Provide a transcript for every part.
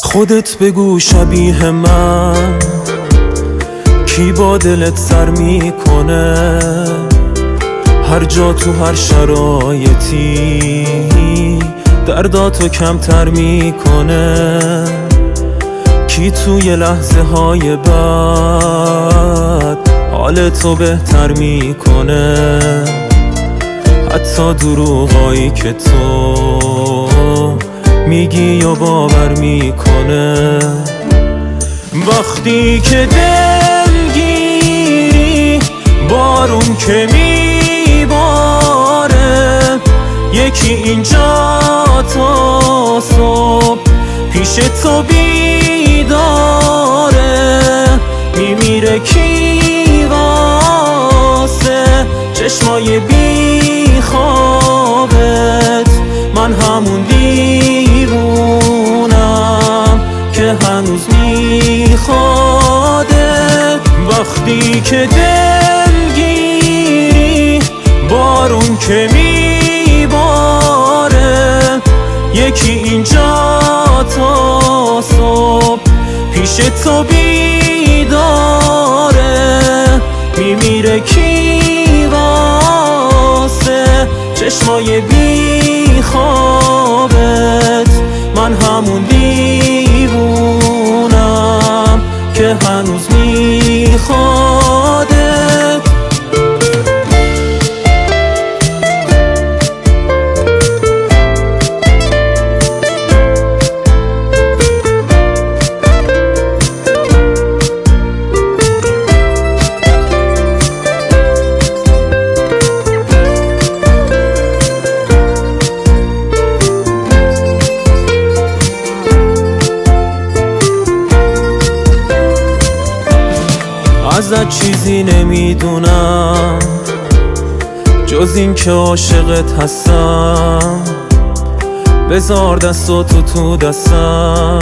خودت بگو شبیه من کی با دلت سر میکنه، هر جا تو هر شرایطی درداتو کمتر میکنه، کی توی لحظه های بد حالتو بهتر میکنه، حتی دروغایی که تو میگی و باور میکنه. وقتی که دلگیری بارون که میباره، یکی اینجا تا صبح پیش تو بیداره، میمیره کی واسه چشمای بی خوابت، من همون دیوونم که هنوز میخوادت. وقتی که دلگیری بارون که میباره، یکی اینجا تا صبح پیش تو بیداره، میمیره کی واسه چشمای بی خوابت، من همون دیوونم که هنوز میخوادت. ازت چیزی نمیدونم جز این که عاشقت هستم، بذار دستاتو تو دستم،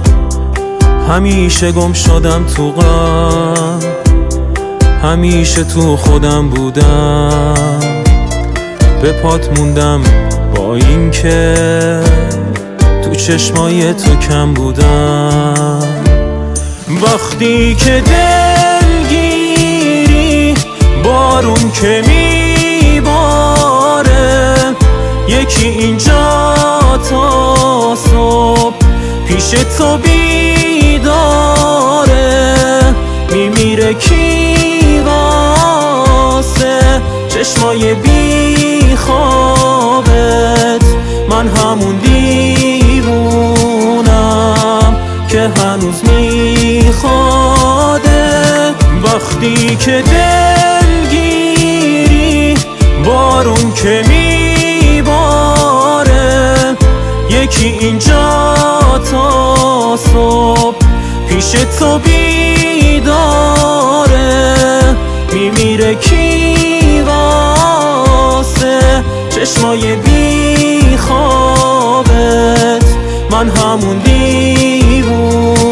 همیشه گم شدم تو غم، همیشه تو خودم بودم، به پات موندم با این که تو چشمای تو کم بودم. وقتی که دلگیری بارون که میباره، یکی اینجا تا صبح پیش تو بیداره، میمیره کی واسه چشمای بی خوابت، من همون دیوونم که هنوز میخوادت. وقتی که دلگیری بارون که میباره، یکی اینجا تا صبح پیش تو بیداره، میمیره کی واسه چشمای بی خوابت، من همون دیوونم